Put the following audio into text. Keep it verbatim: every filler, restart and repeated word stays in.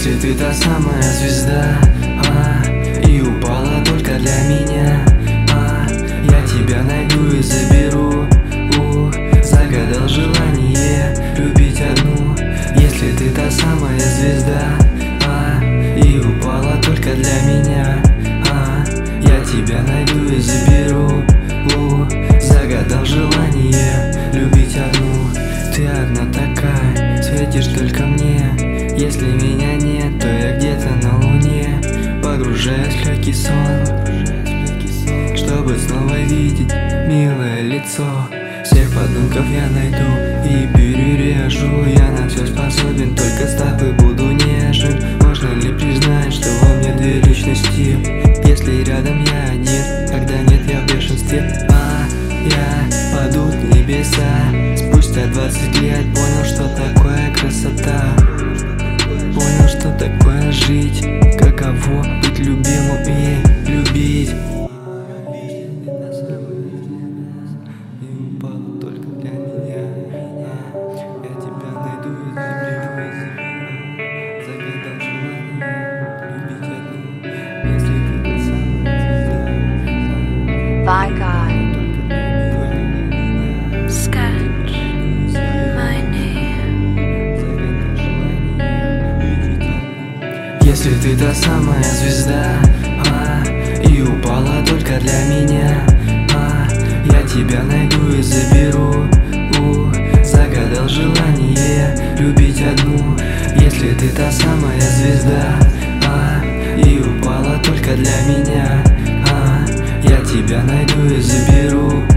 Если ты та самая звезда, а, и упала только для меня, а, я тебя найду и заберу. У, загадал желание любить одну. Если ты та самая звезда, а, и упала только для меня, а, я тебя найду и заберу. У, загадал желание любить одну. Ты одна такая, светишь только мне. Если меня нет, то я где-то на луне. Погружаюсь в легкий сон, чтобы снова видеть милое лицо. Всех подонков я найду и перережу. Я на все способен, только с тобой буду нежен. Можно ли признать, что во мне две личности? Если рядом я один, когда нет, я в бешенстве. А я падут небеса. Спустя двадцать лет понял, что такое красота. Понял, что такое жить, каково быть любимым и любить. И упала только для меня. Я тебя найду и заберу. Загадал желание любить одну. Если ты та самая звезда. By God. Sketch my name. Если ты та самая звезда, а, и упала только для меня, а, я тебя найду и заберу. У, загадал желание любить одну. Если ты та самая звезда, а, и упала только для меня, а, я тебя найду и заберу.